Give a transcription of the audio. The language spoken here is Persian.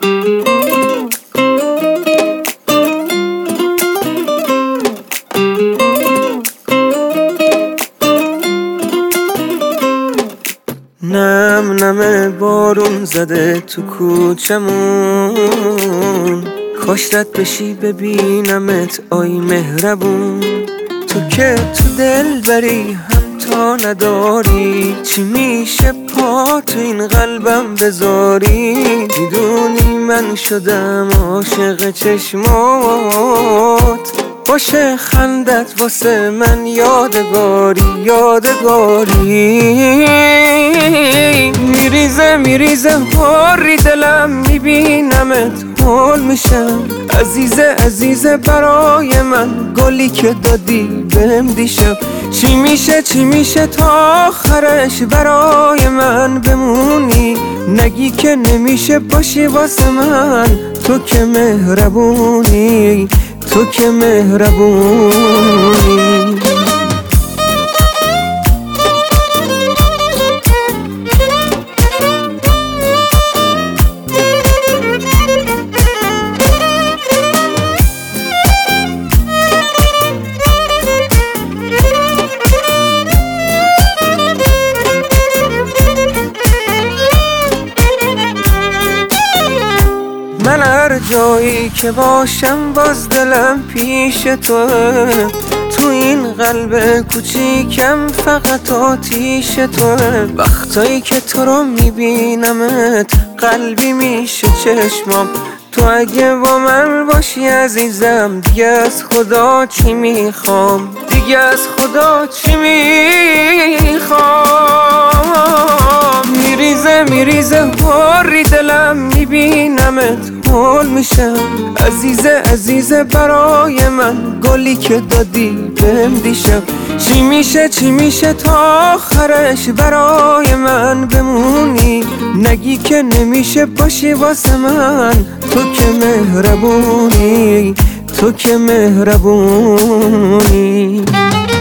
نم نم بارون زده تو کوچمون، کاش رد بشی ببینمت آی مهربون. تو که تو دل بری همتا نداری، چی میشه پا تو این قلبم بذاری؟ میدونی من شدم عاشق چشمات، باشه خندت واسه من یادگاری یادگاری. میریزه حالی دلم میبینمت حال میشم، عزیزه برای من گلی که دادی بهم دیشب. چی میشه تا آخرش برای من بمونی، نگی که نمیشه باشی واسه من، تو که مهربونی تو که مهربونی. من هر جایی که باشم باز دلم پیش توه، تو این قلب کوچیکم فقط آتیش توه. وقتایی که تو رو میبینمت قلبی میشه چشمام، تو اگه با من باشی عزیزم دیگه از خدا چی میخوام، دیگه از خدا چی میخوام. میریزه حالی دلم میبینمت حال میشم، عزیزه برای من گلی که دادی بهم دیشب. چی میشه تا آخرش برای من بمونی، نگی که نمیشه باشی واسه من، تو که مهربونی تو که مهربونی.